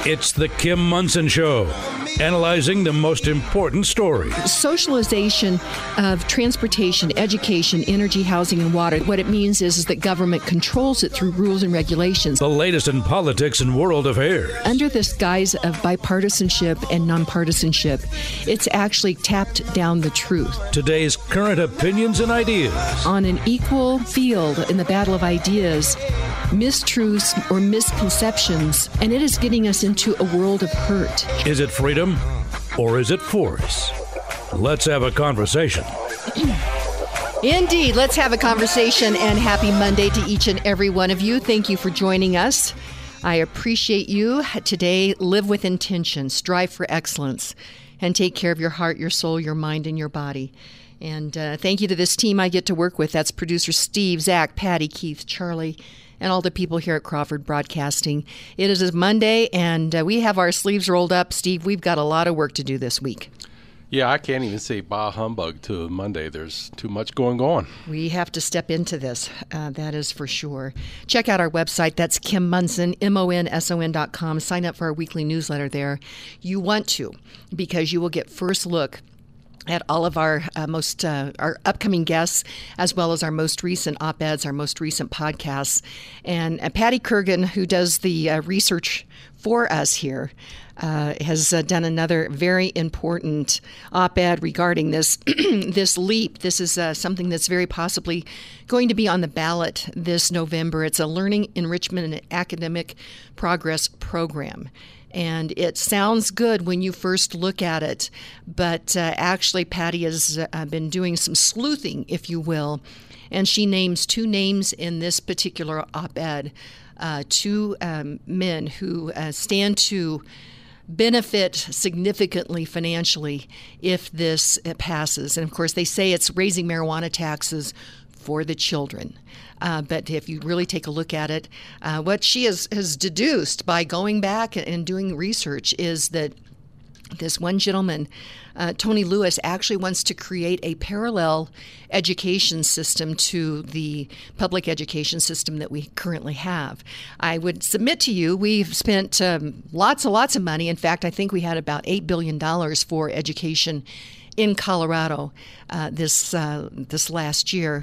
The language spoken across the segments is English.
It's the Kim Monson Show, analyzing the most important stories. Socialization of transportation, education, energy, housing, and water. What it means is that government controls it through rules and regulations. The latest in politics and world affairs. Under this guise of bipartisanship and nonpartisanship, it's actually tapped down the truth. Today's current opinions and ideas. On an equal field in the battle of ideas, mistruths or misconceptions, and it is getting us into a world of hurt. Is it freedom or is it force? Let's have a conversation. Indeed, let's have a conversation, and happy Monday to each and every one of you. Thank you for joining us. I appreciate you. Today, live with intention, strive for excellence, and take care of your heart, your soul, your mind, and your body. And thank you to this team I get to work with. That's producer Steve, Zach, Patty, Keith, Charlie, and all the people here at Crawford Broadcasting. It is a Monday, and we have our sleeves rolled up. Steve, we've got a lot of work to do this week. Yeah, I can't even say bah humbug to Monday. There's too much going on. We have to step into this. That is for sure. Check out our website. That's Kim Monson, MONSON.com. Sign up for our weekly newsletter there. You want to, because you will get first look at all of our our upcoming guests, as well as our most recent op-eds, our most recent podcasts. And Patty Kurgan, who does the research for us here, has done another very important op-ed regarding this this leap. This is something that's very possibly going to be on the ballot this November. It's a learning, enrichment, and academic progress program. And it sounds good when you first look at it, but actually Patty has been doing some sleuthing, if you will, and she names two names in this particular op-ed, two men who stand to benefit significantly financially if this passes. And of course, they say it's raising marijuana taxes for the children. But if you really take a look at it, what she has deduced by going back and doing research is that this one gentleman, Tony Lewis, actually wants to create a parallel education system to the public education system that we currently have. I would submit to you, we've spent lots of money. In fact, I think we had about $8 billion for education in Colorado this last year.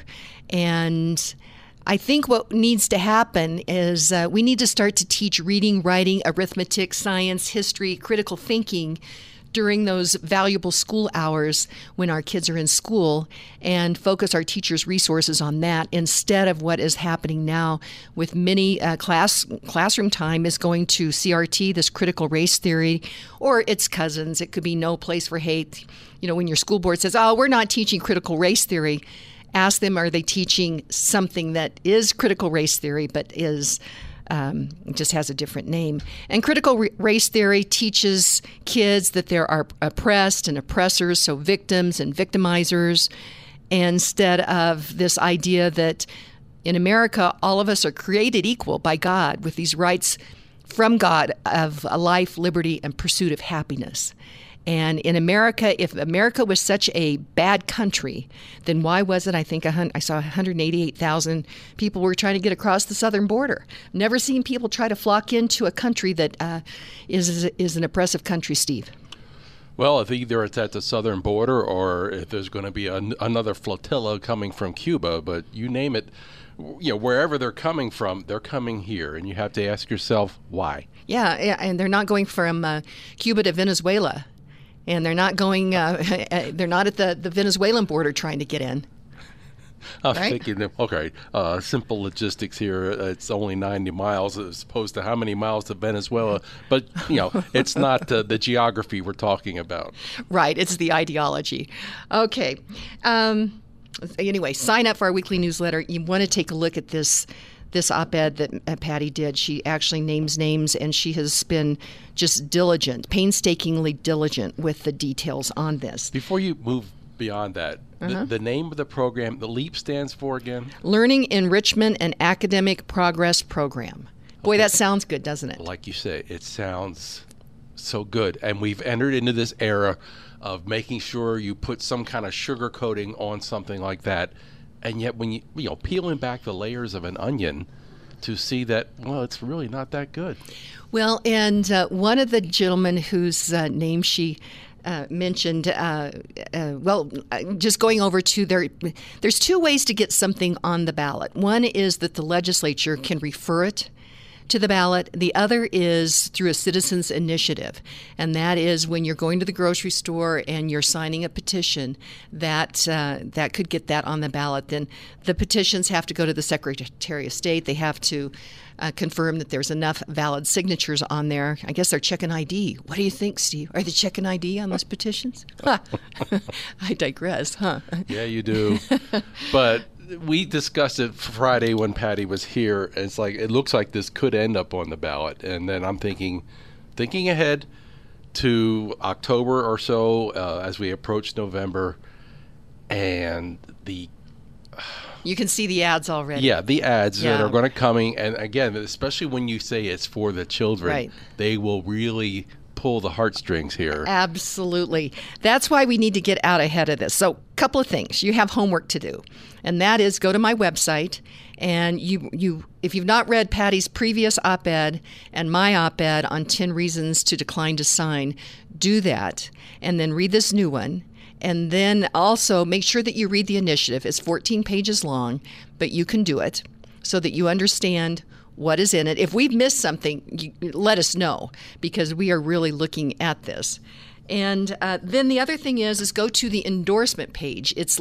And I think what needs to happen is we need to start to teach reading, writing, arithmetic, science, history, critical thinking during those valuable school hours when our kids are in school, and focus our teachers' resources on that instead of what is happening now with many classroom time is going to CRT, this critical race theory, or its cousins. It could be no place for hate. You know, when your school board says, oh, we're not teaching critical race theory, ask them, are they teaching something that is critical race theory but is just has a different name? And critical race theory teaches kids that there are oppressed and oppressors, so victims and victimizers, instead of this idea that in America, all of us are created equal by God with these rights from God of a life, liberty, and pursuit of happiness. And in America, if America was such a bad country, then why was it, I think I saw 188,000 people were trying to get across the southern border. Never seen people try to flock into a country that is an oppressive country, Steve. Well, if either it's at the southern border or if there's going to be another flotilla coming from Cuba, but you name it, you know, wherever they're coming from, they're coming here. And you have to ask yourself, why? Yeah, and they're not going from Cuba to Venezuela. And they're not going. They're not at the Venezuelan border trying to get in. I was thinking, okay, simple logistics here. It's only 90 miles as opposed to how many miles to Venezuela. But, you know, it's not the geography we're talking about. Right. It's the ideology. Okay. Anyway, sign up for our weekly newsletter. You want to take a look at this op-ed that Patty did. She actually names names, and she has been just diligent, painstakingly diligent with the details on this. Before you move beyond that, the name of the program, the LEAP stands for again? Learning, Enrichment, and Academic Progress Program. Boy, okay. That sounds good, doesn't it? Like you say, it sounds so good. And we've entered into this era of making sure you put some kind of sugar coating on something like that. And yet when you peeling back the layers of an onion, to see that, well, it's really not that good. Well, and one of the gentlemen whose name she mentioned, just going over to there's two ways to get something on the ballot. One is that the legislature can refer it to the ballot. The other is through a citizens initiative, and that is when you're going to the grocery store and you're signing a petition that could get that on the ballot. Then the petitions have to go to the Secretary of State. They have to confirm that there's enough valid signatures on there. I guess they're checking ID. What do you think, Steve? Are they checking ID on those petitions? I digress, huh? Yeah, you do. But we discussed it Friday when Patty was here. It's like, it looks like this could end up on the ballot. And then I'm thinking ahead to October or so as we approach November, and you can see the ads already. Yeah, the ads that are going to coming. And again, especially when you say it's for the children, right, they will really pull the heartstrings here. Absolutely. That's why we need to get out ahead of this. So, a couple of things. You have homework to do, and that is go to my website, and you if you've not read Patty's previous op-ed and my op-ed on 10 reasons to decline to sign, do that, and then read this new one. And then also make sure that you read the initiative. It's 14 pages long, but you can do it so that you understand what is in it. If we've missed something, let us know, because we are really looking at this. And then the other thing is go to the endorsement page. It's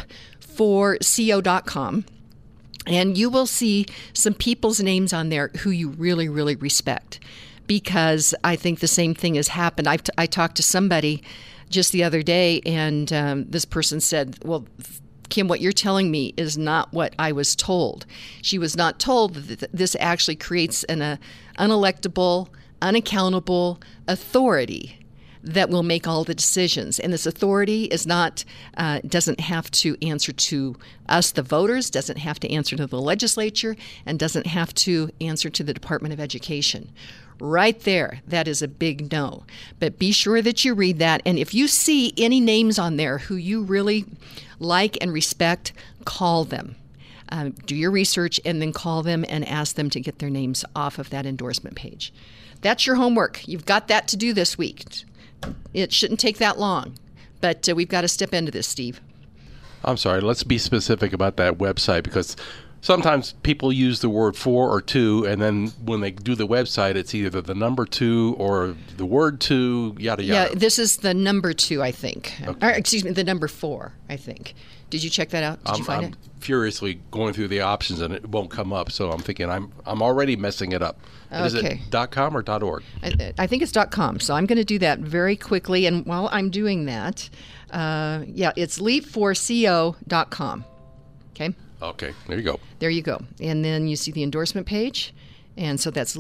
leap4co.com. And you will see some people's names on there who you really, really respect, because I think the same thing has happened. I talked to somebody just the other day, and this person said, well, Kim, what you're telling me is not what I was told. She was not told that this actually creates an unelectable, unaccountable authority that will make all the decisions. And this authority is not doesn't have to answer to us, the voters, doesn't have to answer to the legislature, and doesn't have to answer to the Department of Education. Right there, that is a big no. But be sure that you read that. And if you see any names on there who you really like and respect, call them. Do your research and then call them and ask them to get their names off of that endorsement page. That's your homework. You've got that to do this week. It shouldn't take that long, but we've got to step into this, Steve. I'm sorry. Let's be specific about that website, because sometimes people use the word for or to, and then when they do the website, it's either the number 2 or the word to, yada, yada. Yeah, this is the number 2, I think. Okay. Or, excuse me, the number 4, I think. Did you check that out? Did you find it? I'm furiously going through the options, and it won't come up, so I'm thinking I'm already messing it up. Okay. Is it .com or .org? I think it's .com, so I'm going to do that very quickly. And while I'm doing that, it's leap4co.com. Okay? Okay, there you go. There you go. And then you see the endorsement page. And so that's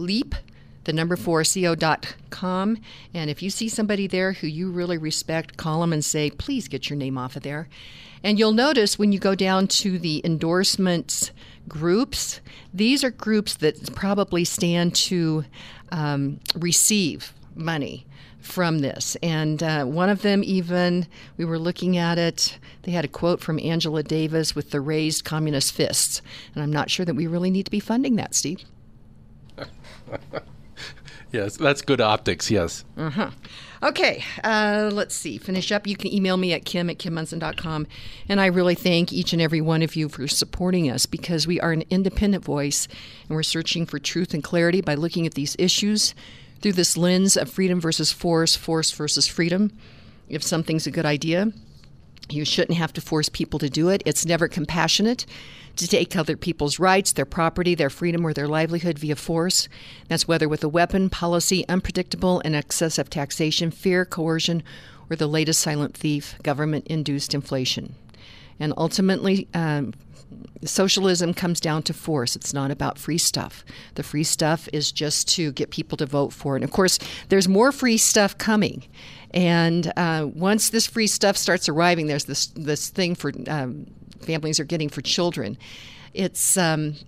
leap4co.com. And if you see somebody there who you really respect, call them and say, please get your name off of there. And you'll notice when you go down to the endorsements groups, these are groups that probably stand to receive money from this. And one of them even, we were looking at it, they had a quote from Angela Davis with the raised communist fists. And I'm not sure that we really need to be funding that, Steve. Yes, that's good optics, yes. Uh-huh. Okay, let's see. Finish up. You can email me at kim@kimmunson.com. And I really thank each and every one of you for supporting us, because we are an independent voice, and we're searching for truth and clarity by looking at these issues through this lens of freedom versus force, force versus freedom. If something's a good idea, you shouldn't have to force people to do it. It's never compassionate to take other people's rights, their property, their freedom, or their livelihood via force. That's whether with a weapon, policy, unpredictable and excessive taxation, fear, coercion, or the latest silent thief, government-induced inflation. And ultimately, socialism comes down to force. It's not about free stuff. The free stuff is just to get people to vote for it. And of course, there's more free stuff coming. And once this free stuff starts arriving, there's this thing for families are getting for children. It's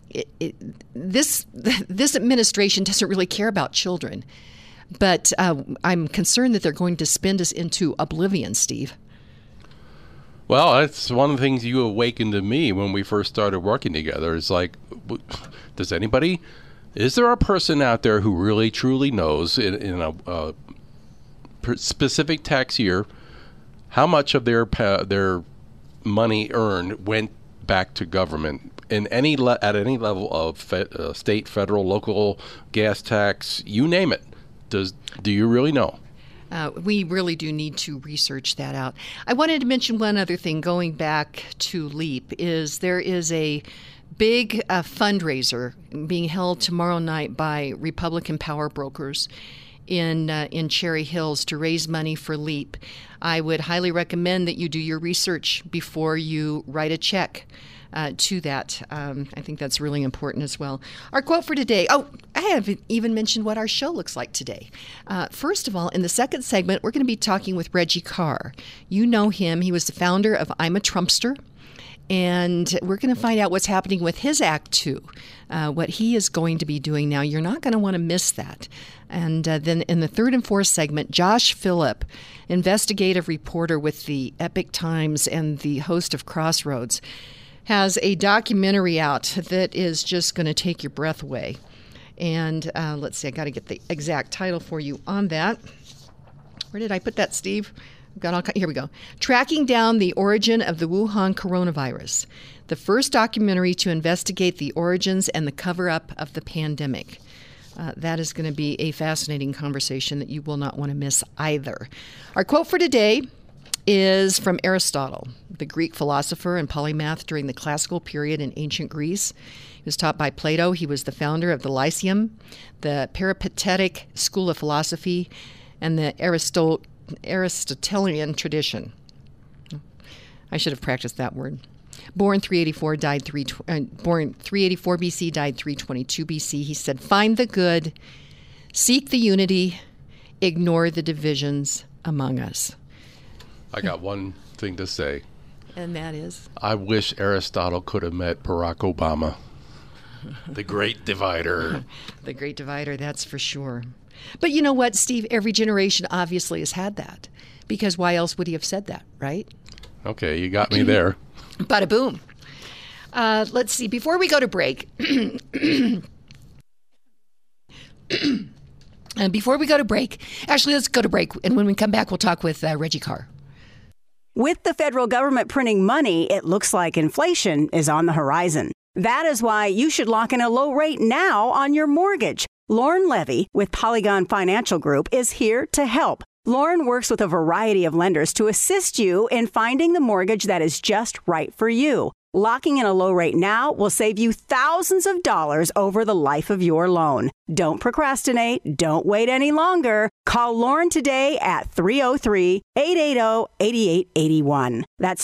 this administration doesn't really care about children, but I'm concerned that they're going to spin us into oblivion, Steve. Well, that's one of the things you awakened in me when we first started working together. It's like, is there a person out there who really truly knows in a specific tax year how much of their money earned went back to government at any level of state, federal, local, gas tax, you name it? Do you really know? We really do need to research that out. I wanted to mention one other thing going back to LEAP is there is a big fundraiser being held tomorrow night by Republican power brokers in Cherry Hills to raise money for LEAP. I would highly recommend that you do your research before you write a check to that. I think that's really important as well. Our quote for today. Oh, I haven't even mentioned what our show looks like today. First of all, in the second segment, we're going to be talking with Reggie Carr. You know him. He was the founder of I'm a Trumpster. And we're going to find out what's happening with his Act 2, what he is going to be doing now. You're not going to want to miss that. And then in the third and fourth segment, Josh Phillip, investigative reporter with the Epic Times and the host of Crossroads, has a documentary out that is just going to take your breath away. And let's see, I got to get the exact title for you on that. Where did I put that, Steve? Here we go. Tracking Down the Origin of the Wuhan Coronavirus, the first documentary to investigate the origins and the cover-up of the pandemic. That is going to be a fascinating conversation that you will not want to miss either. Our quote for today is from Aristotle, the Greek philosopher and polymath during the classical period in ancient Greece. He was taught by Plato. He was the founder of the Lyceum, the Peripatetic school of philosophy, and the Aristotelian tradition. I should have practiced that word. Born 384 BC, died 322 BC. He said, "Find the good, seek the unity, ignore the divisions among us." I got one thing to say. And that is? I wish Aristotle could have met Barack Obama. The great divider. The great divider, that's for sure. But you know what, Steve? Every generation obviously has had that. Because why else would he have said that, right? Okay, you got me there. Bada boom. Let's see. Before we go to break, actually, let's go to break. And when we come back, we'll talk with Reggie Carr. With the federal government printing money, it looks like inflation is on the horizon. That is why you should lock in a low rate now on your mortgage. Lauren Levy with Polygon Financial Group is here to help. Lauren works with a variety of lenders to assist you in finding the mortgage that is just right for you. Locking in a low rate now will save you thousands of dollars over the life of your loan. Don't procrastinate. Don't wait any longer. Call Lauren today at 303-880-8881. That's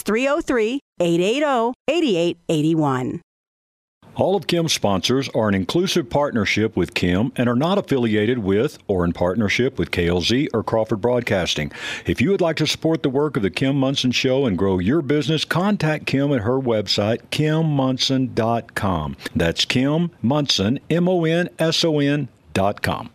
303-880-8881. All of Kim's sponsors are an inclusive partnership with Kim and are not affiliated with or in partnership with KLZ or Crawford Broadcasting. If you would like to support the work of the Kim Monson Show and grow your business, contact Kim at her website, KimMonson.com. That's Kim Monson, MONSON.com.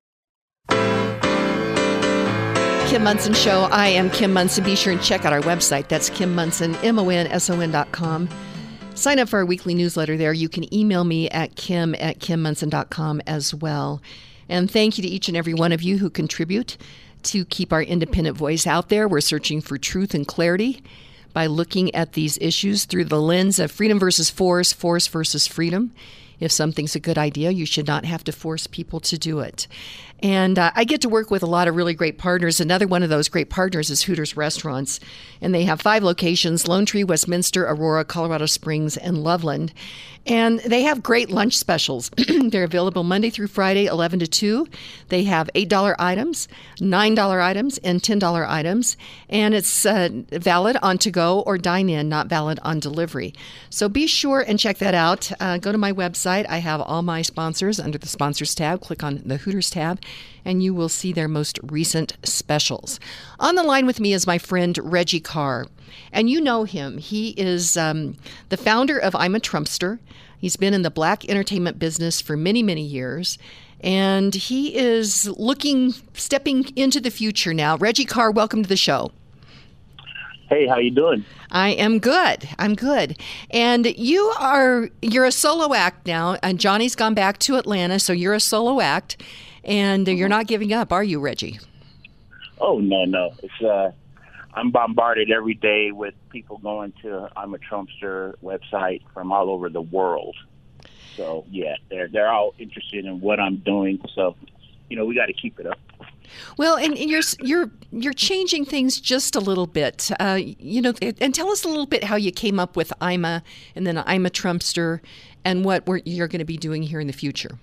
Kim Monson Show. I am Kim Monson. Be sure and check out our website. That's Kim Monson, MONSON.com. Sign up for our weekly newsletter there. You can email me at kim@kimmonson.com as well. And thank you to each and every one of you who contribute to keep our independent voice out there. We're searching for truth and clarity by looking at these issues through the lens of freedom versus force, force versus freedom. If something's a good idea, you should not have to force people to do it. And I get to work with a lot of really great partners. Another one of those great partners is Hooters Restaurants. And they have 5 locations: Lone Tree, Westminster, Aurora, Colorado Springs, and Loveland. And they have great lunch specials. They're available Monday through Friday, 11 to 2. They have $8 items, $9 items, and $10 items. And it's valid on to-go or dine-in, not valid on delivery. So be sure and check that out. Go to my website. I have all my sponsors under the Sponsors tab. Click on the Hooters tab, and you will see their most recent specials. On the line with me is my friend Reggie Carr. And you know him. He is the founder of I'm a Trumpster. He's been in the black entertainment business for many, many years. And he is stepping into the future now. Reggie Carr, welcome to the show. Hey, how you doing? I am good. I'm good. And you're a solo act now, and Johnny's gone back to Atlanta, so you're a solo act, and you're not giving up, are you, Reggie? Oh, no. It's I'm bombarded every day with people going to I'm a Trumpster website from all over the world. So, yeah, they're all interested in what I'm doing. So, we got to keep it up. Well, and you're changing things just a little bit, and tell us a little bit how you came up with IMA and then I'm a Trumpster and what you're going to be doing here in the future.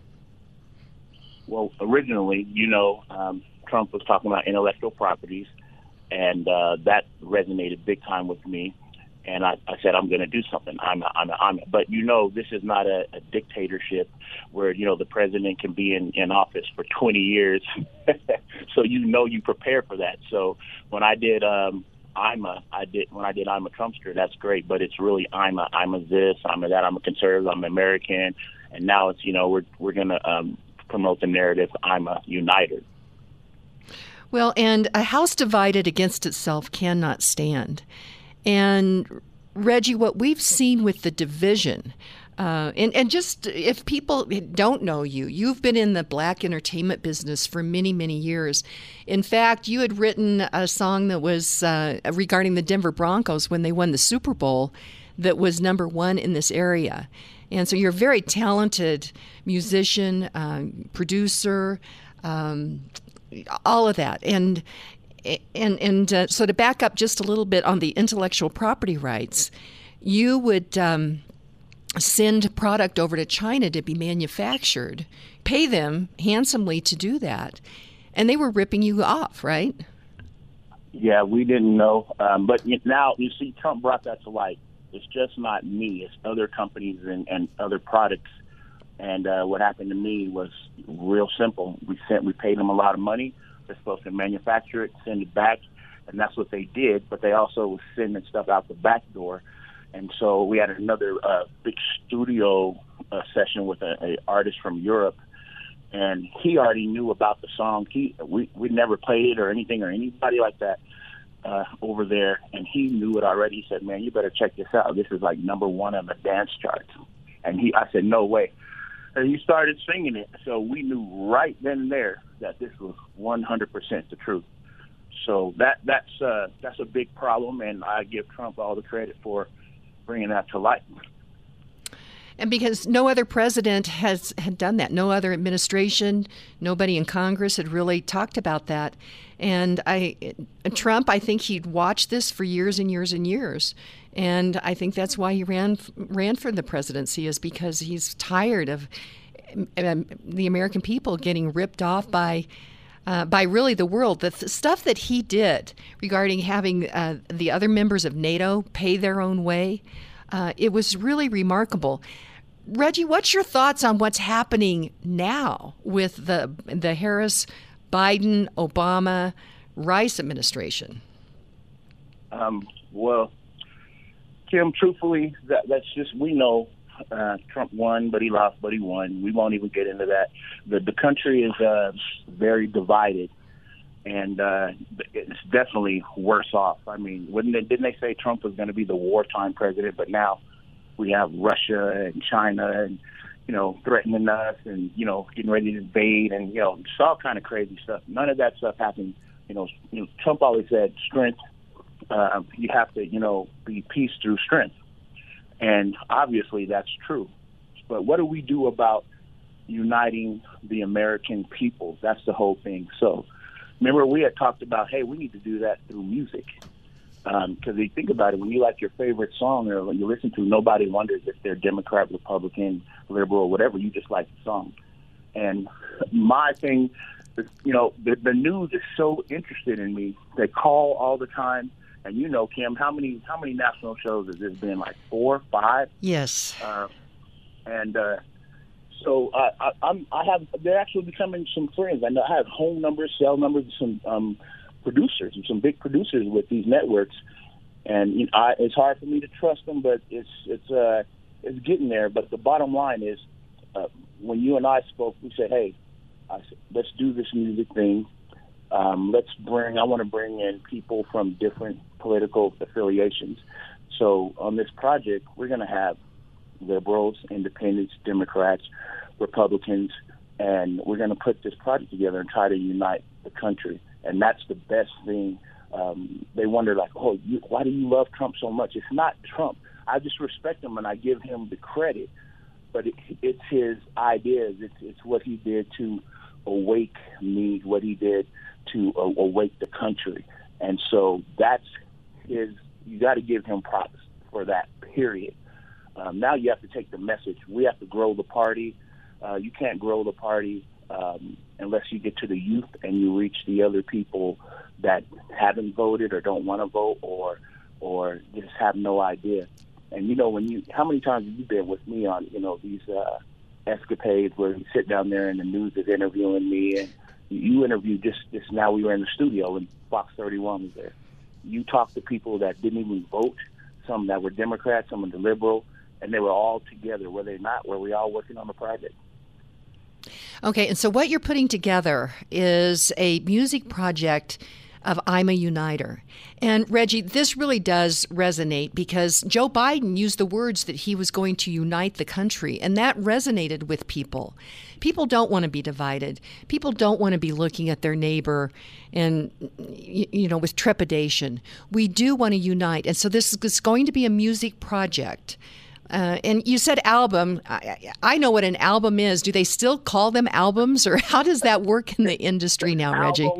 Well, originally, Trump was talking about intellectual properties, and that resonated big time with me. And I said, I'm going to do something. I'm a. But, this is not a dictatorship where, the president can be in office for 20 years. So, you prepare for that. So when I did when I did I'm a Trumpster, that's great. But it's really I'm a this, I'm a that, I'm a conservative, I'm American. And now it's, we're going to promote the narrative I'm a uniter. Well, and a house divided against itself cannot stand. And Reggie, what we've seen with the division, and just if people don't know you've been in the black entertainment business for many, many years. In fact, you had written a song that was regarding the Denver Broncos when they won the Super Bowl that was #1 in this area. And so you're a very talented musician, producer, all of that. And so to back up just a little bit on the intellectual property rights, you would send product over to China to be manufactured, pay them handsomely to do that, and they were ripping you off, right? Yeah, we didn't know. But now, you see, Trump brought that to light. It's just not me. It's other companies and other products. And what happened to me was real simple. We paid them a lot of money. They're supposed to manufacture it, send it back, and that's what they did. But they also was sending stuff out the back door. And so we had another big studio session with an artist from Europe, and he already knew about the song. We never played it or anything or anybody like that over there, and he knew it already. He said, "Man, you better check this out. This is like #1 on the dance charts." And I said, "No way." And he started singing it, so we knew right then and there that this was 100% the truth. So that's a big problem, and I give Trump all the credit for bringing that to light. And because no other president had done that, no other administration, nobody in Congress had really talked about that. And Trump, I think he'd watched this for years and years and years. And I think that's why he ran for the presidency, is because he's tired of the American people getting ripped off by really the world. The stuff that he did regarding having the other members of NATO pay their own way, it was really remarkable. Reggie, what's your thoughts on what's happening now with the Harris, Biden, Obama, Rice administration? Well, Kim, truthfully, that's just, we know Trump won, but he lost, but he won. We won't even get into that. The country is very divided, and it's definitely worse off. I mean, didn't they say Trump was going to be the wartime president, but now we have Russia and China and, threatening us and, getting ready to invade and, it's all kind of crazy stuff. None of that stuff happened. Trump always said strength. You have to, be peace through strength. And obviously that's true. But what do we do about uniting the American people? That's the whole thing. So remember, we had talked about, hey, we need to do that through music. Because you think about it, when you like your favorite song or when you listen to, nobody wonders if they're Democrat, Republican, liberal, whatever. You just like the song. And my thing, the news is so interested in me. They call all the time. And Kim, how many national shows has this been? Like 4, 5? Yes. So they're actually becoming some friends. I know I have home numbers, cell numbers, some producers and some big producers with these networks, and it's hard for me to trust them, but it's getting there. But the bottom line is, when you and I spoke, we said, hey, let's do this music thing. I want to bring in people from different political affiliations. So on this project, we're going to have liberals, independents, Democrats, Republicans, and we're going to put this project together and try to unite the country. And that's the best thing. They wonder, like, why do you love Trump so much? It's not Trump. I just respect him and I give him the credit. But it's his ideas. It's what he did to awake me, what he did to awake the country. And so that's you got to give him props for that, period. Now you have to take the message. We have to grow the party. You can't grow the party unless you get to the youth and you reach the other people that haven't voted or don't want to vote or just have no idea. And, how many times have you been with me on, these escapades where you sit down there and the news is interviewing me, and you interviewed just now, we were in the studio and Fox 31 was there. You talked to people that didn't even vote, some that were Democrats, some of the liberal, and they were all together. Were they not? Were we all working on the project? Okay, and so what you're putting together is a music project of I'm a Uniter. And Reggie, this really does resonate because Joe Biden used the words that he was going to unite the country, and that resonated with people. People don't want to be divided. People don't want to be looking at their neighbor and, with trepidation. We do want to unite. And so this is going to be a music project. And you said album. I know what an album is. Do they still call them albums, or how does that work in the industry now, Reggie?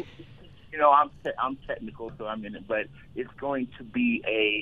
I'm technical, so I'm in it, but it's going to be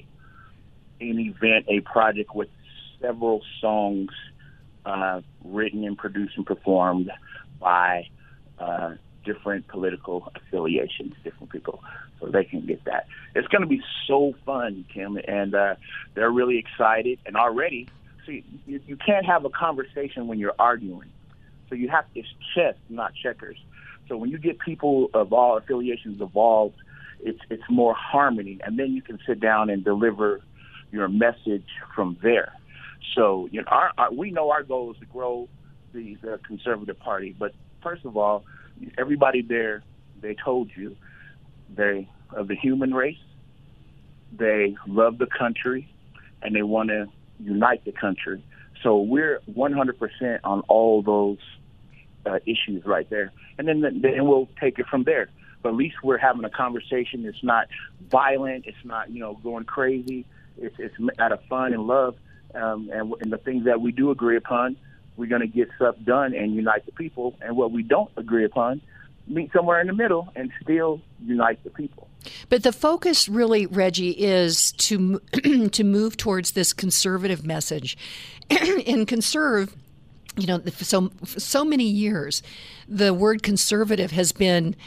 an event, a project with several songs written and produced and performed by different political affiliations, different people, so they can get that. It's going to be so fun, Kim, and they're really excited. And already, see, you can't have a conversation when you're arguing, so it's chess, not checkers. So when you get people of all affiliations involved, it's more harmony, and then you can sit down and deliver your message from there. So we know our goal is to grow the conservative party, but first of all, everybody there, they told you they of the human race, they love the country, and they want to unite the country. So we're 100% on all those issues right there, and then we'll take it from there. But at least we're having a conversation. It's not violent. It's not going crazy. It's out of fun and love, and the things that we do agree upon, we're going to get stuff done and unite the people. And what we don't agree upon, meet somewhere in the middle and still unite the people. But the focus really, Reggie, is to move towards this conservative message, and conserve. So many years, the word conservative has been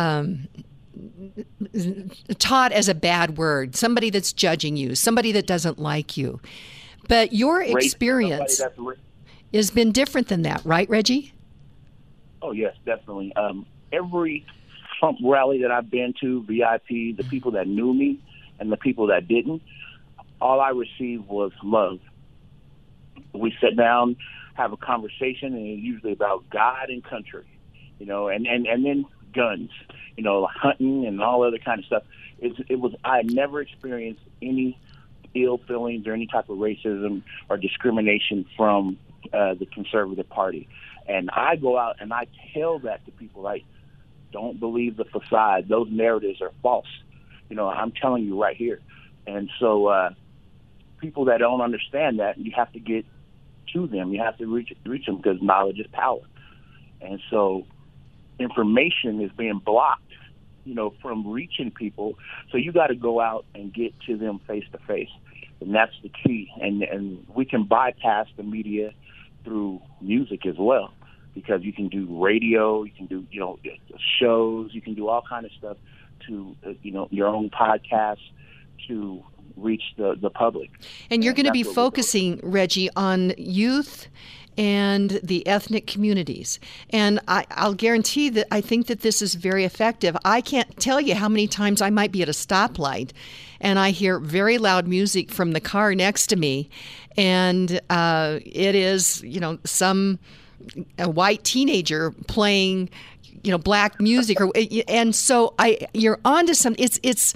taught as a bad word, somebody that's judging you, somebody that doesn't like you. But your experience has been different than that, right, Reggie? Oh, yes, definitely. Every Trump rally that I've been to, VIP, the people that knew me and the people that didn't, all I received was love. We sat down, have a conversation, and it's usually about God and country, and then guns, hunting and all other kind of stuff. I had never experienced any ill feelings or any type of racism or discrimination from the conservative party. And I go out and I tell that to people, like, don't believe the facade. Those narratives are false. I'm telling you right here. And so people that don't understand that, you have to get to them. You have to reach them because knowledge is power. And so information is being blocked, from reaching people. So you got to go out and get to them face to face. And that's the key. And we can bypass the media through music as well, because you can do radio, you can do, shows, you can do all kind of stuff to, your own podcast to reach the public. And you're going to be focusing, Reggie, on youth and the ethnic communities. And I'll guarantee that I think that this is very effective. I can't tell you how many times I might be at a stoplight and I hear very loud music from the car next to me. And it is, some white teenager playing, black music. And so you're onto something.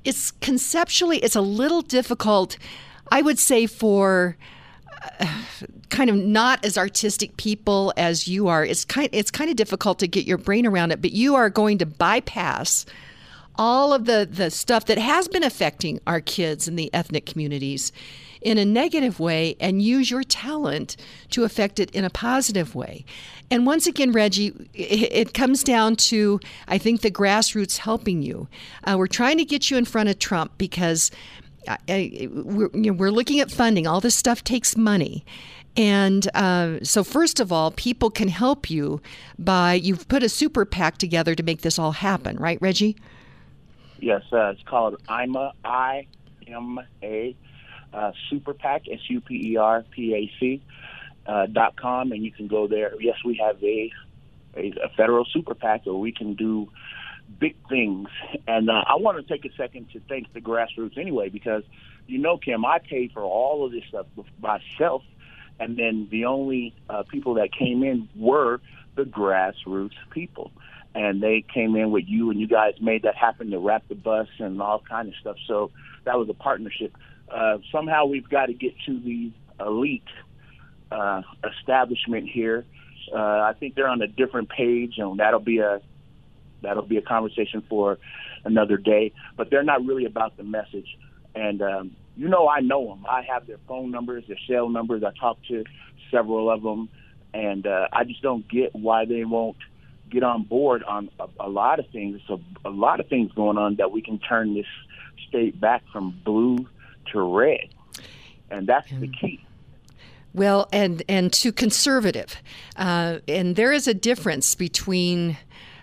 it's conceptually, it's a little difficult, I would say, for kind of not as artistic people as you are. It's kind of difficult to get your brain around it, but you are going to bypass all of the stuff that has been affecting our kids in the ethnic communities in a negative way and use your talent to affect it in a positive way. And once again, Reggie, it comes down to, I think, the grassroots helping you. We're trying to get you in front of Trump because we're looking at funding. All this stuff takes money. And so first of all, people can help you you've put a super PAC together to make this all happen, right, Reggie? Yes, it's called IMA, I-M-A, Super PAC, SUPERPAC.com, and you can go there. Yes, we have a federal super PAC where we can do big things. And I want to take a second to thank the grassroots anyway, because, Kim, I paid for all of this stuff myself, and then the only people that came in were the grassroots people. And they came in with you, and you guys made that happen to wrap the bus and all kind of stuff. So that was a partnership. Somehow we've got to get to the elite establishment here. I think they're on a different page, and that'll be a conversation for another day. But they're not really about the message. And I know them. I have their phone numbers, their cell numbers. I talked to several of them, and I just don't get why they won't get on board on a lot of things. So a lot of things going on that we can turn this state back from blue to red, and that's the key. Well, and to conservative, and there is a difference between.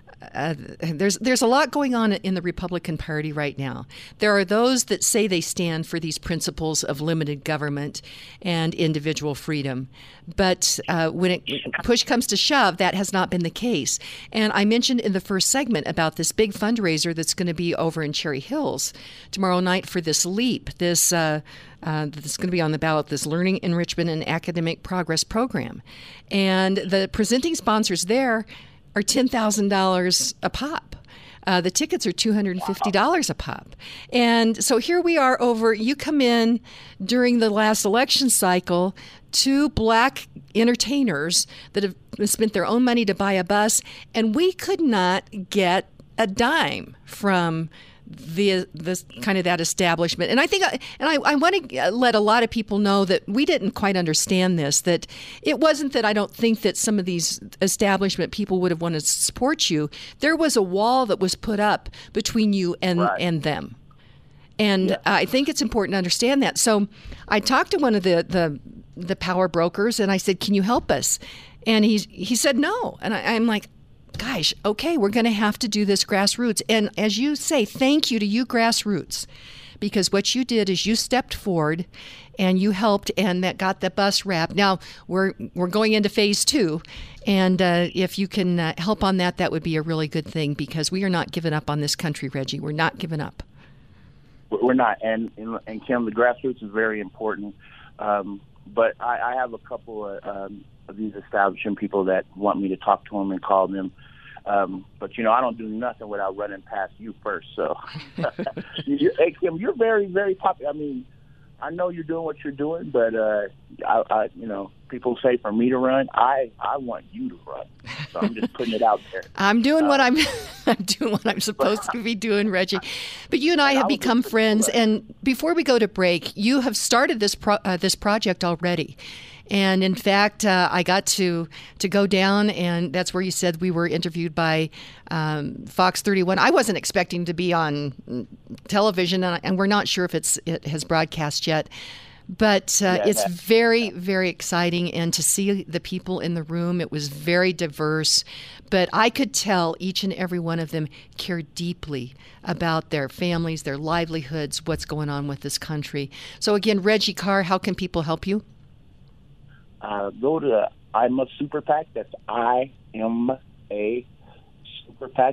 There's a lot going on in the Republican Party right now. There are those that say they stand for these principles of limited government and individual freedom. But when push comes to shove, that has not been the case. And I mentioned in the first segment about this big fundraiser that's going to be over in Cherry Hills tomorrow night for this LEAP, this that's going to be on the ballot, this Learning, Enrichment, and Academic Progress Program. And the presenting sponsors there are $10,000 a pop. The tickets are $250 a pop. And so here we are you come in during the last election cycle, two black entertainers that have spent their own money to buy a bus, and we could not get a dime from this kind of that establishment. And I think, I want to let a lot of people know that we didn't quite understand this, that it wasn't that I don't think that some of these establishment people would have wanted to support you. There was a wall that was put up between you and them. And I think it's important to understand that. So I talked to one of the power brokers, and I said, can you help us? And he said no. And I'm like, gosh, okay, we're going to have to do this grassroots. And as you say, thank you to you grassroots, because what you did is you stepped forward and you helped, and that got the bus wrapped. Now we're going into phase 2, and if you can help on that, that would be a really good thing, because we are not giving up on this country, Reggie. We're not giving up. We're not, and Kim, the grassroots is very important. But I have a couple of these establishment people that want me to talk to them and call them. But, I don't do nothing without running past you first. So, hey, Kim, you're very, very popular. I mean, I know you're doing what you're doing, but, people say for me to run, I want you to run. So I'm just putting it out there. I'm doing what I'm doing what I'm supposed to be doing, Reggie. But you and I have become friends. And before we go to break, you have started this project already. And in fact, I got to go down, and that's where you said we were interviewed by Fox 31. I wasn't expecting to be on television, and we're not sure if it has broadcast yet. But it's very, very exciting. And to see the people in the room, it was very diverse. But I could tell each and every one of them cared deeply about their families, their livelihoods, what's going on with this country. So again, Reggie Carr, how can people help you? Go to IMA Super PAC. That's IMA Super PAC,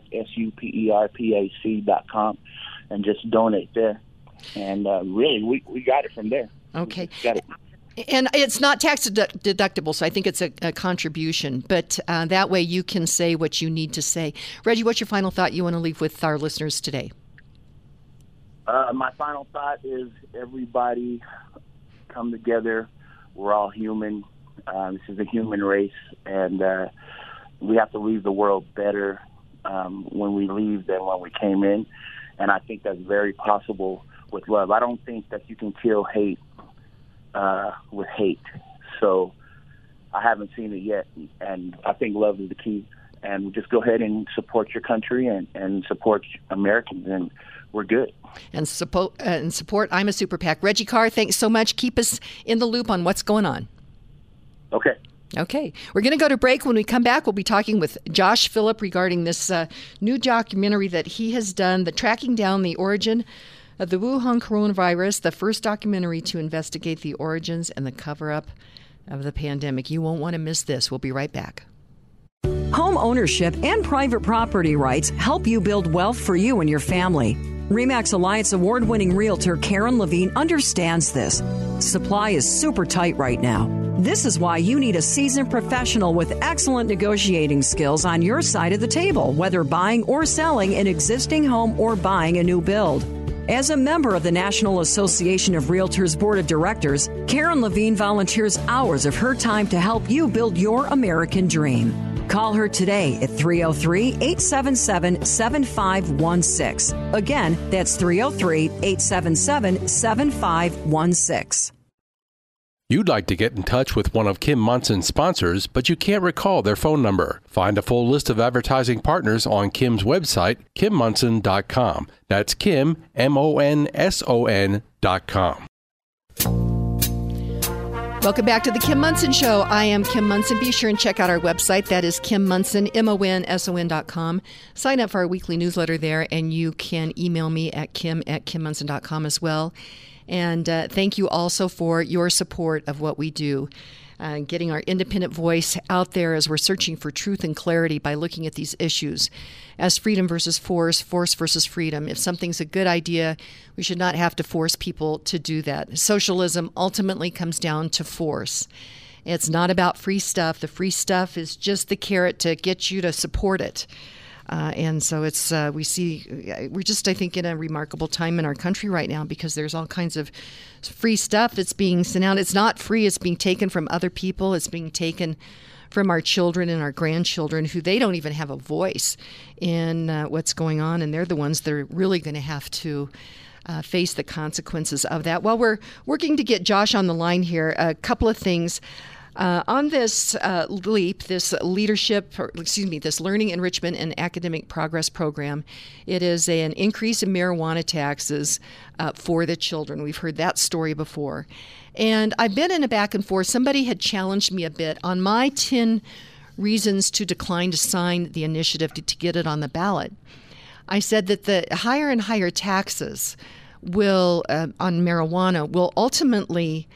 SUPERPAC.com, and just donate there. And really, we got it from there. Okay. And it's not tax deductible, so I think it's a contribution. But that way you can say what you need to say. Reggie, what's your final thought you want to leave with our listeners today? My final thought is everybody come together. We're all human. This is a human race, and we have to leave the world better when we leave than when we came in. And I think that's very possible with love. I don't think that you can kill hate with hate. So I haven't seen it yet, and I think love is the key. And just go ahead and support your country and support Americans, and we're good. And support I'm a Super PAC. Reggie Carr, thanks so much. Keep us in the loop on what's going on. Okay. We're going to go to break. When we come back, we'll be talking with Josh Phillip regarding this new documentary that he has done, the tracking down the origin of the Wuhan coronavirus, the first documentary to investigate the origins and the cover-up of the pandemic. You won't want to miss this. We'll be right back. Home ownership and private property rights help you build wealth for you and your family. RE/MAX Alliance award-winning realtor Karen Levine understands this. Supply is super tight right now. This is why you need a seasoned professional with excellent negotiating skills on your side of the table, whether buying or selling an existing home or buying a new build. As a member of the National Association of Realtors Board of Directors, Karen Levine volunteers hours of her time to help you build your American dream. Call her today at 303-877-7516. Again, that's 303-877-7516. You'd like to get in touch with one of Kim Monson's sponsors, but you can't recall their phone number. Find a full list of advertising partners on Kim's website, KimMonson.com. That's Kim, MONSON.com. Welcome back to the Kim Monson Show. I am Kim Monson. Be sure and check out our website. That is Kim Monson, MONSON.com. Sign up for our weekly newsletter there, and you can email me at kim@kimmonson.com as well. And thank you also for your support of what we do, getting our independent voice out there as we're searching for truth and clarity by looking at these issues as freedom versus force, force versus freedom. If something's a good idea, we should not have to force people to do that. Socialism ultimately comes down to force. It's not about free stuff. The free stuff is just the carrot to get you to support it. And so it's we're just, I think, in a remarkable time in our country right now because there's all kinds of free stuff that's being sent out. It's not free. It's being taken from other people. It's being taken from our children and our grandchildren who they don't even have a voice in what's going on. And they're the ones that are really going to have to face the consequences of that. While we're working to get Josh on the line here, a couple of things. On this LEAP, this this Learning Enrichment and Academic Progress Program, it is an increase in marijuana taxes for the children. We've heard that story before. And I've been in a back and forth. Somebody had challenged me a bit on my 10 reasons to decline to sign the initiative to get it on the ballot. I said that the higher and higher taxes will on marijuana will ultimately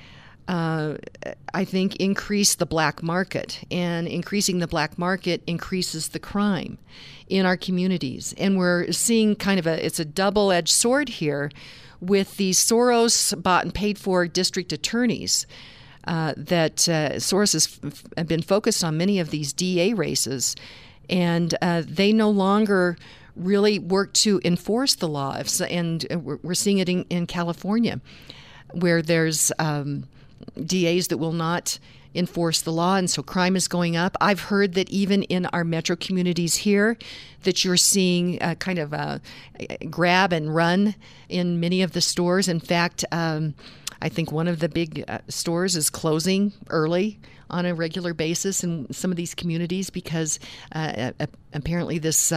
I think, increase the black market. And increasing the black market increases the crime in our communities. And we're seeing it's a double-edged sword here with these Soros bought and paid for district attorneys that Soros has been focused on many of these DA races. And they no longer really work to enforce the law. And we're seeing it in California, where there's DAs that will not enforce the law, and so crime is going up. I've heard that even in our metro communities here that you're seeing kind of a grab and run in many of the stores. In fact, I think one of the big stores is closing early on a regular basis in some of these communities because apparently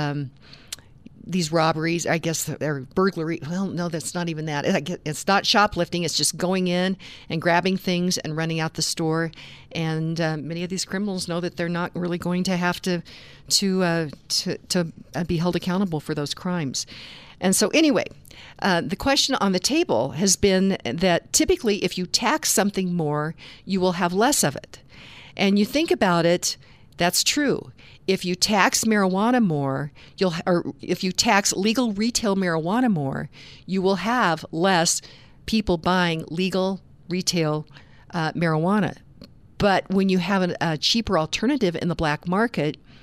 these robberies, I guess they're burglary. Well, no, that's not even that. It's not shoplifting. It's just going in and grabbing things and running out the store. And many of these criminals know that they're not really going to have to be held accountable for those crimes. And so anyway, the question on the table has been that typically if you tax something more, you will have less of it. And you think about it, that's true. If you tax marijuana more, if you tax legal retail marijuana more, you will have less people buying legal retail marijuana. But when you have a cheaper alternative in the black market,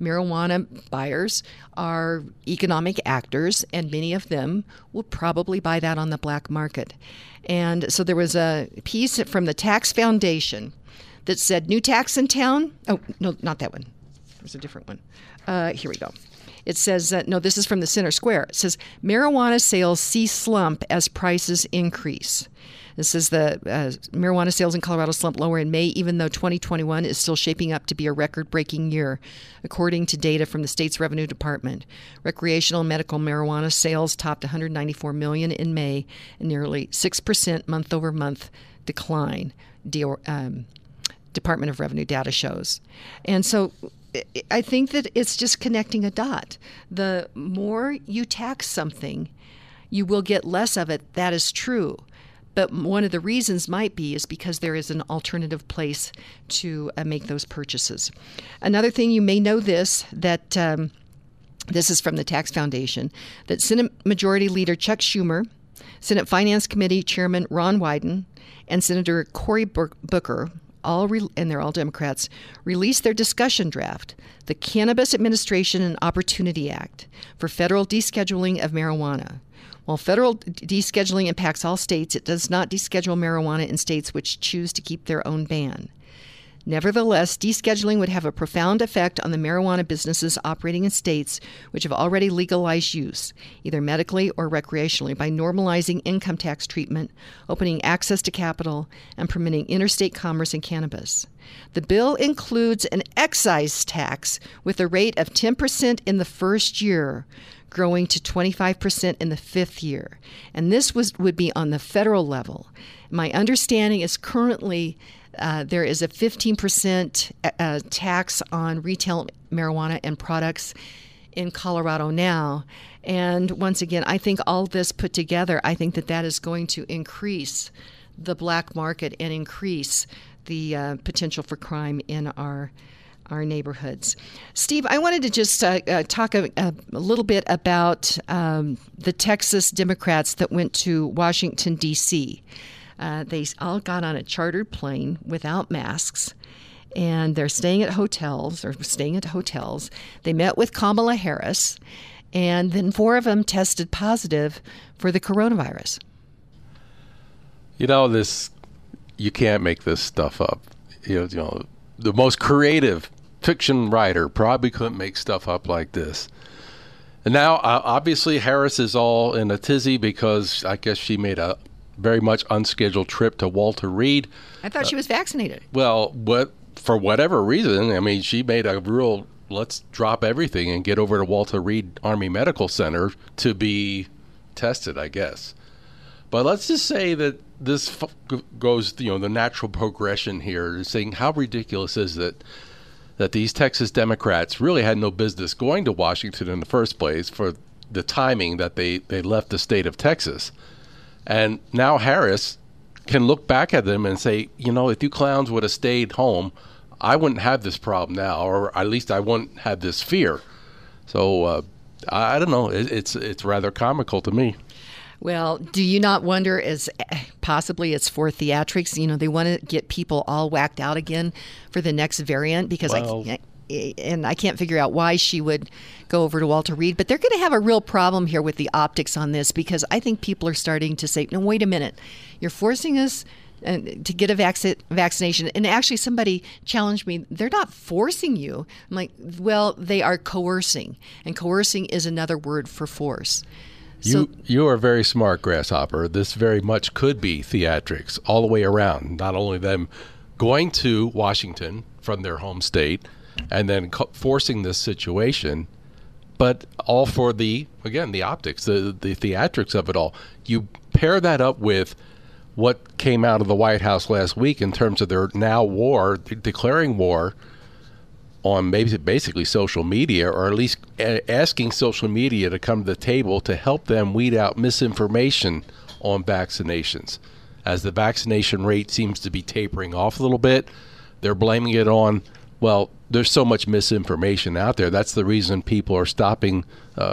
marijuana buyers are economic actors, and many of them will probably buy that on the black market. And so there was a piece from the Tax Foundation that said, new tax in town. Oh, no, not that one. There's a different one. Here we go. It says, no, this is from the Center Square. It says, marijuana sales see slump as prices increase. It says the marijuana sales in Colorado slumped lower in May, even though 2021 is still shaping up to be a record-breaking year, according to data from the state's Revenue Department. Recreational and medical marijuana sales topped $194 million in May, and nearly 6% month-over-month decline, Department of Revenue data shows. And so I think that it's just connecting a dot. The more you tax something, you will get less of it. That is true. But one of the reasons might be is because there is an alternative place to make those purchases. Another thing, you may know this, that this is from the Tax Foundation, that Senate Majority Leader Chuck Schumer, Senate Finance Committee Chairman Ron Wyden, and Senator Cory Booker, and they're all Democrats, released their discussion draft, the Cannabis Administration and Opportunity Act, for federal descheduling of marijuana. While federal descheduling impacts all states, it does not deschedule marijuana in states which choose to keep their own ban. Nevertheless, descheduling would have a profound effect on the marijuana businesses operating in states which have already legalized use, either medically or recreationally, by normalizing income tax treatment, opening access to capital, and permitting interstate commerce in cannabis. The bill includes an excise tax with a rate of 10% in the first year, growing to 25% in the fifth year. And this would be on the federal level. My understanding is currently there is a 15% tax on retail marijuana and products in Colorado now. And once again, I think all this put together, I think that is going to increase the black market and increase the potential for crime in our neighborhoods. Steve, I wanted to just talk a little bit about the Texas Democrats that went to Washington, D.C. They all got on a chartered plane without masks, and they're staying at hotels. They met with Kamala Harris, and then 4 of them tested positive for the coronavirus. You know, you can't make this stuff up. You know, the most creative fiction writer probably couldn't make stuff up like this. And now, obviously, Harris is all in a tizzy because I guess she made a very much unscheduled trip to Walter Reed. I thought she was vaccinated. Well, for whatever reason, I mean, she made a real, let's drop everything and get over to Walter Reed Army Medical Center to be tested, I guess. But let's just say that this goes, the natural progression here, saying how ridiculous is it that these Texas Democrats really had no business going to Washington in the first place for the timing that they left the state of Texas. And now Harris can look back at them and say, if you clowns would have stayed home, I wouldn't have this problem now, or at least I wouldn't have this fear. So I don't know. It's rather comical to me. Well, do you not wonder, as possibly it's for theatrics? They want to get people all whacked out again for the next variant, because I can't figure out why she would go over to Walter Reed. But they're going to have a real problem here with the optics on this, because I think people are starting to say, no, wait a minute. You're forcing us to get a vaccination. And actually, somebody challenged me, they're not forcing you. I'm like, well, they are coercing. And coercing is another word for force. You are very smart, Grasshopper. This very much could be theatrics all the way around. Not only them going to Washington from their home state and then forcing this situation, but all for the optics, the theatrics of it all. You pair that up with what came out of the White House last week in terms of their declaring war on basically social media, or at least asking social media to come to the table to help them weed out misinformation on vaccinations. As the vaccination rate seems to be tapering off a little bit, they're blaming it on, well, there's so much misinformation out there. That's the reason people are stopping,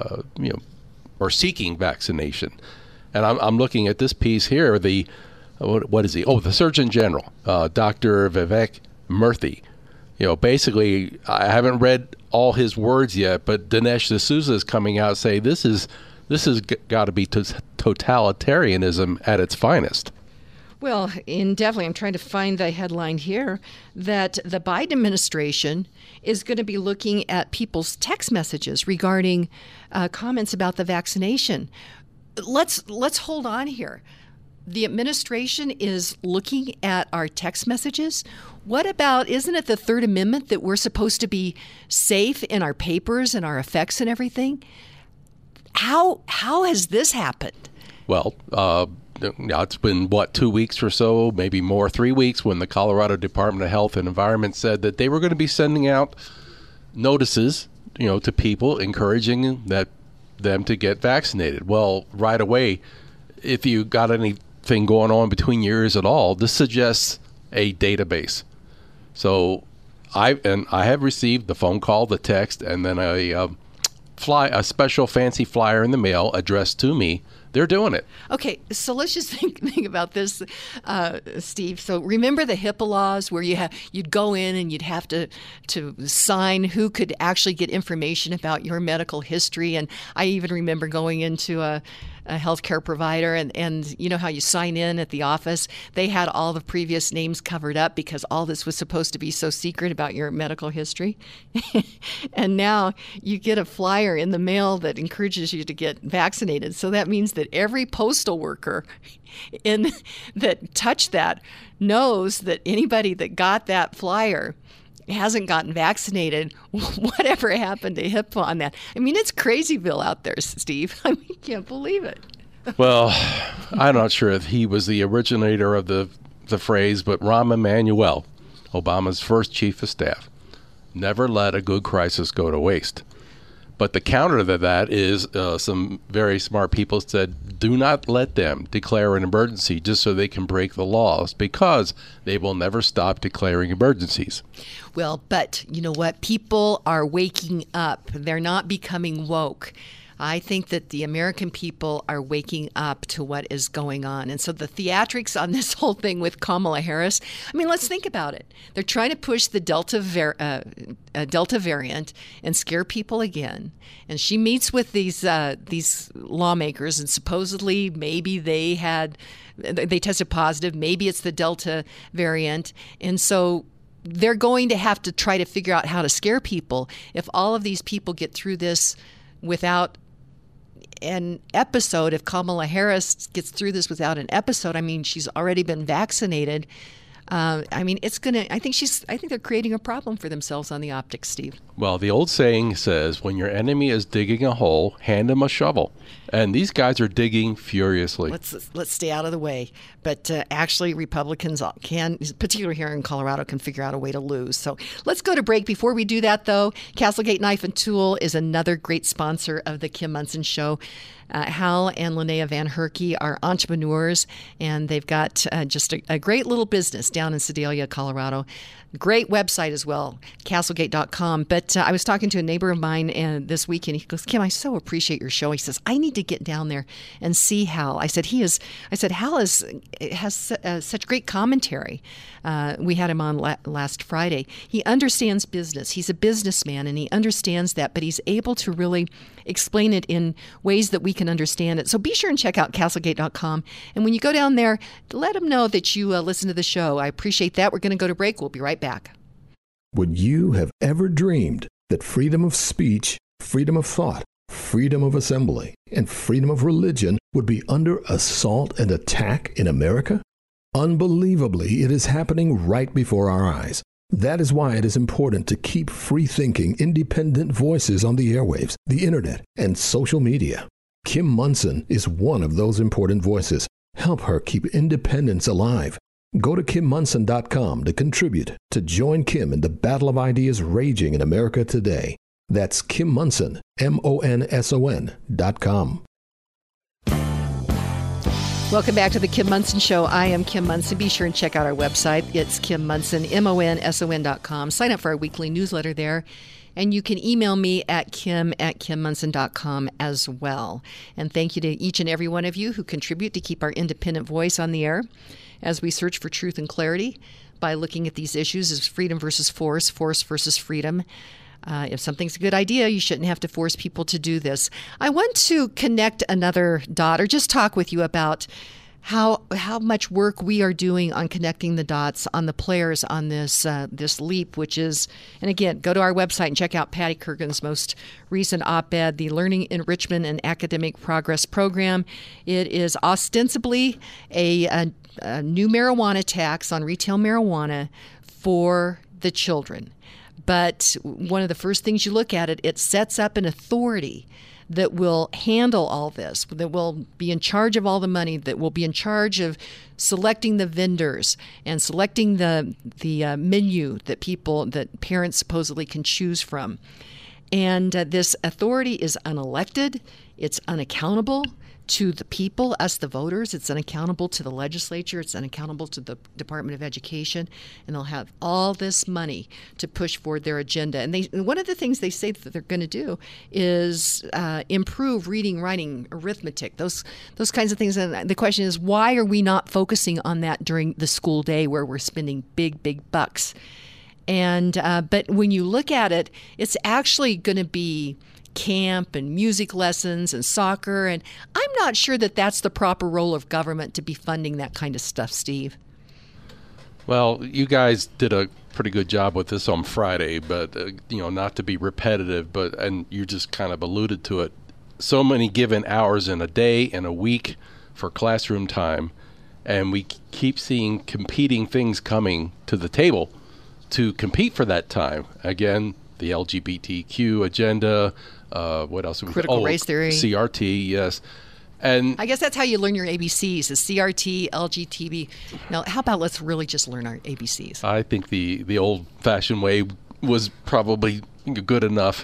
or seeking vaccination. And I'm looking at this piece here, what is he? Oh, the Surgeon General, Dr. Vivek Murthy. Basically, I haven't read all his words yet, but Dinesh D'Souza is coming out saying this has got to be totalitarianism at its finest. Well, definitely, I'm trying to find the headline here that the Biden administration is going to be looking at people's text messages regarding comments about the vaccination. Let's hold on here. The administration is looking at our text messages. What about, isn't it the Third Amendment that we're supposed to be safe in our papers and our effects and everything? How has this happened? Well, now it's been, 2 weeks or so, maybe more, 3 weeks, when the Colorado Department of Health and Environment said that they were going to be sending out notices, to people encouraging them to get vaccinated. Well, right away, if you got anything going on between your ears at all, this suggests a database. So I have received the phone call, the text, and then a special fancy flyer in the mail addressed to me. They're doing it. Okay, so let's just think about this, Steve. So remember the HIPAA laws where you'd go in and you'd have to sign who could actually get information about your medical history. And I even remember going into a healthcare provider and you know how you sign in at the office? They had all the previous names covered up because all this was supposed to be so secret about your medical history. And now you get a flyer in the mail that encourages you to get vaccinated. So that means that every postal worker that touched that knows that anybody that got that flyer hasn't gotten vaccinated. Whatever happened to HIPAA on that? I mean, it's Crazyville out there, Steve. I mean, can't believe it. Well, I'm not sure if he was the originator of the phrase, but Rahm Emanuel, Obama's first chief of staff, never let a good crisis go to waste. But the counter to that is some very smart people said, do not let them declare an emergency just so they can break the laws, because they will never stop declaring emergencies. Well, but you know what? People are waking up. They're not becoming woke. I think that the American people are waking up to what is going on. And so the theatrics on this whole thing with Kamala Harris, I mean, let's think about it. They're trying to push the Delta variant and scare people again. And she meets with these lawmakers, and supposedly maybe they tested positive. Maybe it's the Delta variant. And so they're going to have to try to figure out how to scare people. If all of these people get through this without an episode, if Kamala Harris gets through this without an episode, I mean, she's already been vaccinated. I mean, I think they're creating a problem for themselves on the optics, Steve. Well, the old saying says, when your enemy is digging a hole, hand him a shovel. And these guys are digging furiously. Let's stay out of the way. But actually, Republicans can, particularly here in Colorado, can figure out a way to lose. So let's go to break. Before we do that, though, Castlegate Knife and Tool is another great sponsor of the Kim Monson Show. Hal and Linnea Van Herky are entrepreneurs, and they've got just a great little business down in Sedalia, Colorado. Great website as well, castlegate.com. But I was talking to a neighbor of mine this weekend. He goes, Kim, I so appreciate your show. He says, I need to get down there and see Hal. I said, Hal has such great commentary. We had him on last Friday. He understands business. He's a businessman, and he understands that, but he's able to really explain it in ways that we can understand it. So be sure and check out castlegate.com. And when you go down there, let them know that you listen to the show. I appreciate that. We're going to go to break. We'll be right back. Would you have ever dreamed that freedom of speech, freedom of thought, freedom of assembly, and freedom of religion would be under assault and attack in America? Unbelievably, it is happening right before our eyes. That is why it is important to keep free-thinking, independent voices on the airwaves, the internet, and social media. Kim Monson is one of those important voices. Help her keep independence alive. Go to KimMonson.com to contribute, to join Kim in the battle of ideas raging in America today. That's Kim Monson, MONSON.com. Welcome back to the Kim Monson Show. I am Kim Monson. Be sure and check out our website. It's Kim Monson, MONSON.com. Sign up for our weekly newsletter there. And you can email me at kim@kimmonson.com as well. And thank you to each and every one of you who contribute to keep our independent voice on the air as we search for truth and clarity by looking at these issues as freedom versus force, force versus freedom. If something's a good idea, you shouldn't have to force people to do this. I want to connect another dot, or just talk with you about how much work we are doing on connecting the dots on the players on this LEAP, which is, and again, go to our website and check out Patty Kurgan's most recent op-ed, the Learning Enrichment and Academic Progress Program. It is ostensibly a new marijuana tax on retail marijuana for the children. But one of the first things you look at it sets up an authority that will handle all this, that will be in charge of all the money, that will be in charge of selecting the vendors and selecting the menu that parents supposedly can choose from. And this authority is unelected, it's unaccountable to the people, us the voters, it's unaccountable to the legislature, it's unaccountable to the Department of Education, and they'll have all this money to push forward their agenda. And one of the things they say that they're going to do is improve reading, writing, arithmetic, those kinds of things. And the question is, why are we not focusing on that during the school day where we're spending big bucks? And but when you look at it, it's actually going to be camp and music lessons and soccer, and I'm not sure that that's the proper role of government to be funding that kind of stuff, Steve. Well, you guys did a pretty good job with this on Friday, but not to be repetitive, and you just kind of alluded to it. So many given hours in a day and a week for classroom time, and we keep seeing competing things coming to the table to compete for that time. Again, the LGBTQ agenda. What else? Critical race theory. CRT, yes. And I guess that's how you learn your ABCs, is CRT, LGTB. Now, how about let's really just learn our ABCs? I think the old-fashioned way was probably good enough.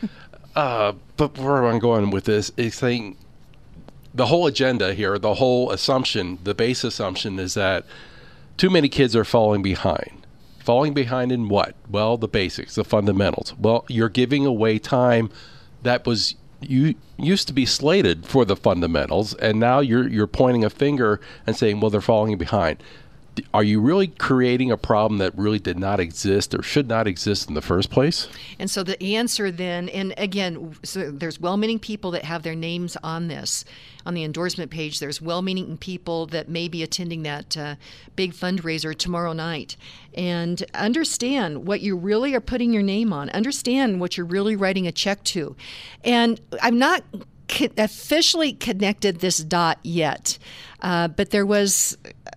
But where I'm going with this is saying the whole agenda here, the whole assumption, the base assumption is that too many kids are falling behind. Falling behind in what? Well, the basics, the fundamentals. Well, you're giving away time that was used to be slated for the fundamentals, and now you're pointing a finger and saying, well, they're falling behind. Are you really creating a problem that really did not exist or should not exist in the first place? And so the answer then, and again, so there's well-meaning people that have their names on this, on the endorsement page. There's well-meaning people that may be attending that big fundraiser tomorrow night. And understand what you really are putting your name on. Understand what you're really writing a check to. And I'm not officially connected this dot yet, but there was...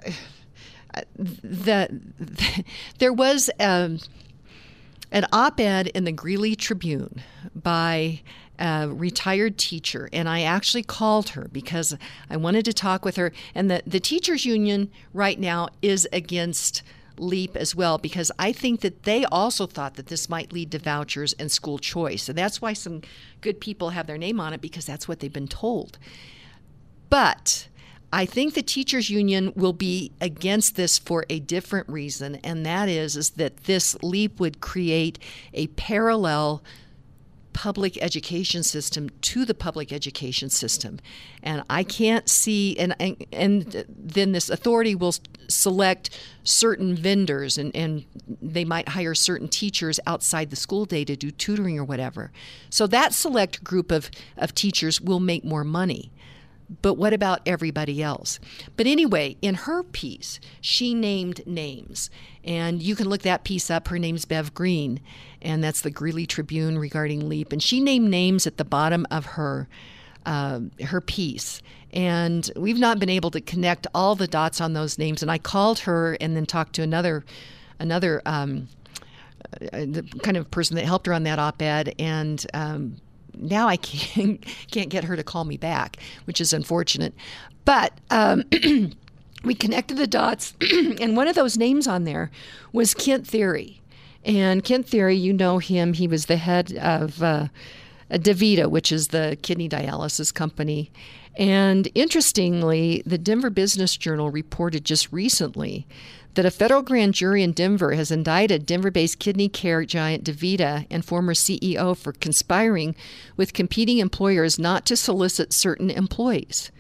there was an op-ed in the Greeley Tribune by a retired teacher, and I actually called her because I wanted to talk with her. And the teachers union right now is against LEAP as well, because I think that they also thought that this might lead to vouchers and school choice. And that's why some good people have their name on it, because that's what they've been told. But I think the teachers union will be against this for a different reason, and that is that this LEAP would create a parallel public education system to the public education system. And I can't see, and then this authority will select certain vendors, and they might hire certain teachers outside the school day to do tutoring or whatever. So that select group of teachers will make more money. But what about everybody else? But anyway, in her piece, she named names. And you can look that piece up. Her name's Bev Green, and that's the Greeley Tribune regarding LEAP. And she named names at the bottom of her piece. And we've not been able to connect all the dots on those names. And I called her and then talked to another the kind of person that helped her on that op-ed, and now I can't get her to call me back, which is unfortunate. But we connected the dots, and one of those names on there was Kent Thiry. And Kent Thiry, you know him. He was the head of DaVita, which is the kidney dialysis company. And interestingly, the Denver Business Journal reported just recently that a federal grand jury in Denver has indicted Denver-based kidney care giant DaVita and former CEO for conspiring with competing employers not to solicit certain employees.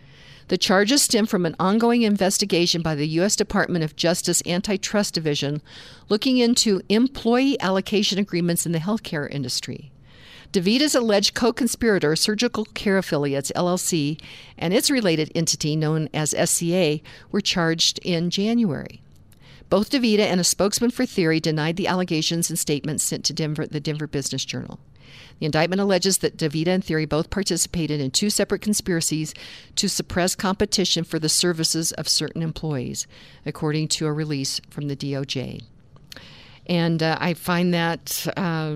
The charges stem from an ongoing investigation by the U.S. Department of Justice Antitrust Division looking into employee allocation agreements in the healthcare industry. DaVita's alleged co-conspirator, Surgical Care Affiliates, LLC, and its related entity known as SCA were charged in January. Both DaVita and a spokesman for Theory denied the allegations in statements sent to the Denver Business Journal. The indictment alleges that DaVita and Theory both participated in 2 separate conspiracies to suppress competition for the services of certain employees, according to a release from the DOJ. And I find that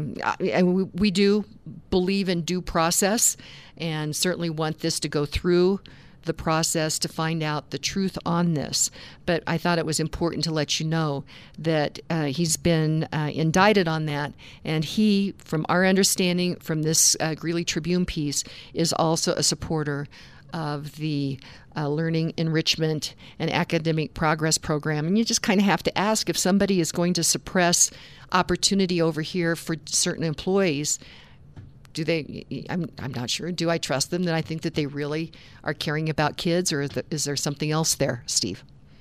we do believe in due process and certainly want this to go through the process to find out the truth on this. But I thought it was important to let you know that he's been indicted on that. And he, from our understanding from this Greeley Tribune piece, is also a supporter of the Learning Enrichment and Academic Progress Program. And you just kind of have to ask, if somebody is going to suppress opportunity over here for certain employees, do they? I'm not sure. Do I trust them? That I think that they really are caring about kids, or is there something else there, Steve?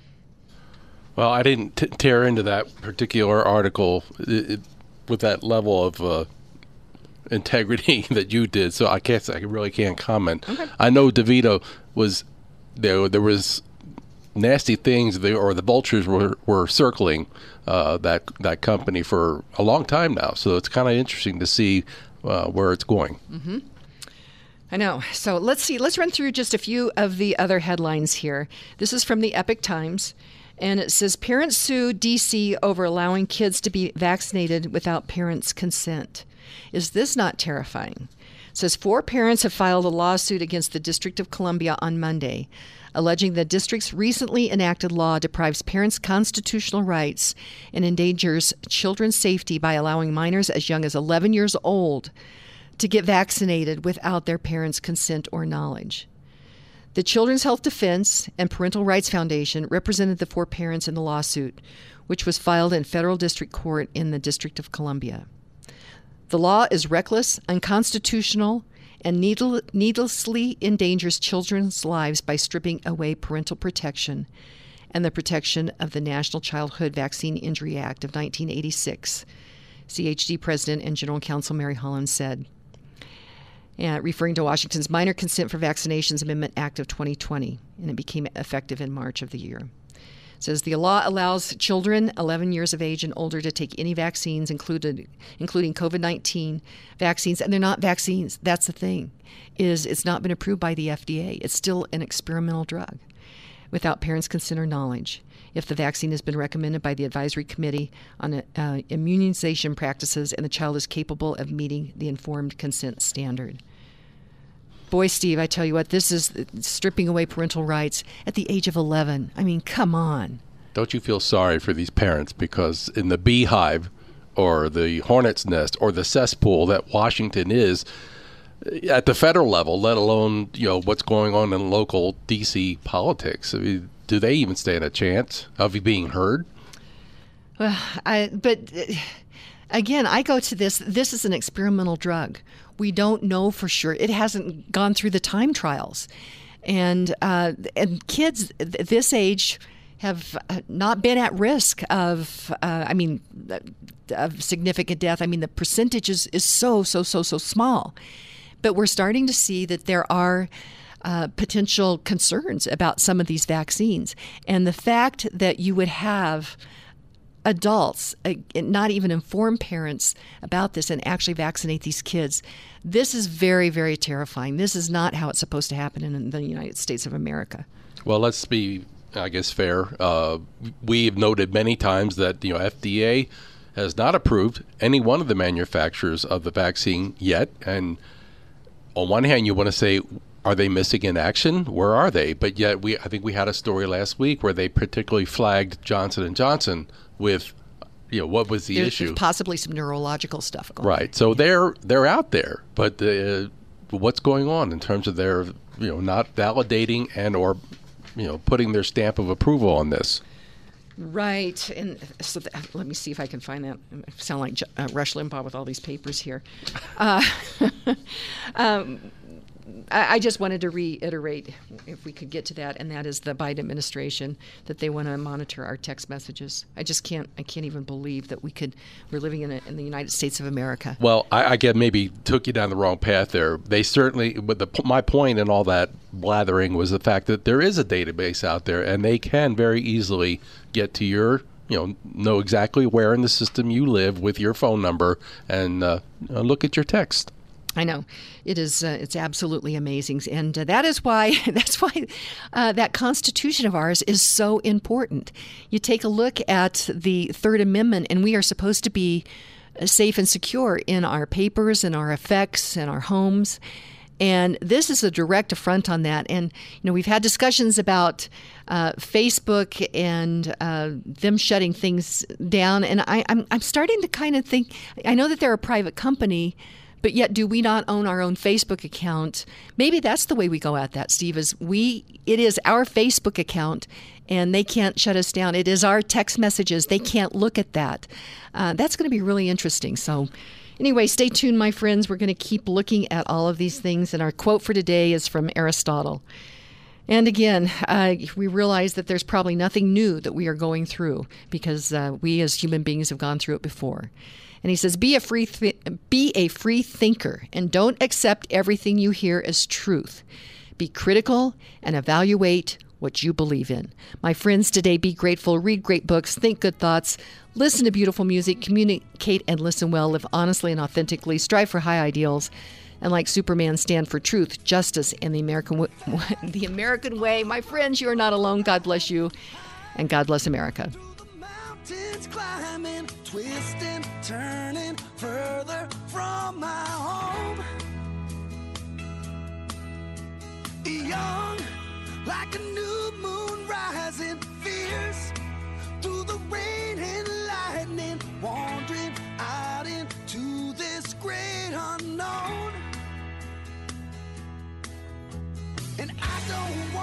Well, I didn't tear into that particular article with that level of integrity that you did, so I really can't comment. Okay. I know DaVita was there was nasty things or the vultures were circling that company for a long time now, so it's kind of interesting to see where it's going. Mm-hmm. I know. So let's run through just a few of the other headlines here. This is from the Epic Times, and it says, parents sue D.C. over allowing kids to be vaccinated without parents' consent. Is this not terrifying? It says 4 parents have filed a lawsuit against the District of Columbia on Monday, alleging the district's recently enacted law deprives parents' constitutional rights and endangers children's safety by allowing minors as young as 11 years old to get vaccinated without their parents' consent or knowledge. The Children's Health Defense and Parental Rights Foundation represented the 4 parents in the lawsuit, which was filed in federal district court in the District of Columbia. The law is reckless, unconstitutional, and needlessly endangers children's lives by stripping away parental protection and the protection of the National Childhood Vaccine Injury Act of 1986, CHD President and General Counsel Mary Holland said, referring to Washington's Minor Consent for Vaccinations Amendment Act of 2020, and it became effective in March of the year. It says the law allows children 11 years of age and older to take any vaccines, including COVID-19 vaccines, and they're not vaccines. That's the thing, is it's not been approved by the FDA. It's still an experimental drug without parents' consent or knowledge. If the vaccine has been recommended by the Advisory Committee on Immunization Practices and the child is capable of meeting the informed consent standard. Boy, Steve, I tell you what, this is stripping away parental rights at the age of 11. I mean, come on. Don't you feel sorry for these parents? Because in the beehive or the hornet's nest or the cesspool that Washington is at the federal level, let alone, what's going on in local D.C. politics, I mean, do they even stand a chance of being heard? Well, again, I go to this. This is an experimental drug. We don't know for sure. It hasn't gone through the time trials. And kids this age have not been at risk of significant death. I mean, the percentage is so small. But we're starting to see that there are potential concerns about some of these vaccines. And the fact that you would have adults not even inform parents about this and actually vaccinate these kids, this is very, very terrifying. This is not how it's supposed to happen in the United States of America. Well, let's be, I guess, fair. We've noted many times that FDA has not approved any one of the manufacturers of the vaccine yet. And on one hand, you want to say, are they missing in action? Where are they? But yet, I think we had a story last week where they particularly flagged Johnson & Johnson with, what was the issue? There's possibly some neurological stuff going on. Right. So they're out there, but what's going on in terms of their, not validating and or, putting their stamp of approval on this? Right. And so let me see if I can find that. I sound like I just wanted to reiterate, if we could get to that, and that is the Biden administration, that they want to monitor our text messages. I can't even believe that we're living in the United States of America. Well, I get maybe took you down the wrong path there. They certainly, but my point in all that blathering was the fact that there is a database out there, and they can very easily get to your, know exactly where in the system you live with your phone number and look at your text. I know it is. It's absolutely amazing, and that's why that Constitution of ours is so important. You take a look at the Third Amendment, and we are supposed to be safe and secure in our papers and our effects and our homes. And this is a direct affront on that. And, we've had discussions about Facebook and them shutting things down. And I'm starting to kind of think, I know that they're a private company, but yet do we not own our own Facebook account? Maybe that's the way we go at that, Steve, it is our Facebook account, and they can't shut us down. It is our text messages. They can't look at that. That's going to be really interesting. So anyway, stay tuned, my friends. We're going to keep looking at all of these things. And our quote for today is from Aristotle. And again, we realize that there's probably nothing new that we are going through because we as human beings have gone through it before. And he says, be a free thinker and don't accept everything you hear as truth. Be critical and evaluate what you believe in. My friends, today be grateful, read great books, think good thoughts, listen to beautiful music, communicate and listen well, live honestly and authentically, strive for high ideals, and like Superman, stand for truth, justice, and the American way. My friends, you are not alone. God bless you, and God bless America. Climbing, twisting, turning further from my home. Young, like a new moon rising, fierce through the rain and lightning, wandering out into this great unknown. And I don't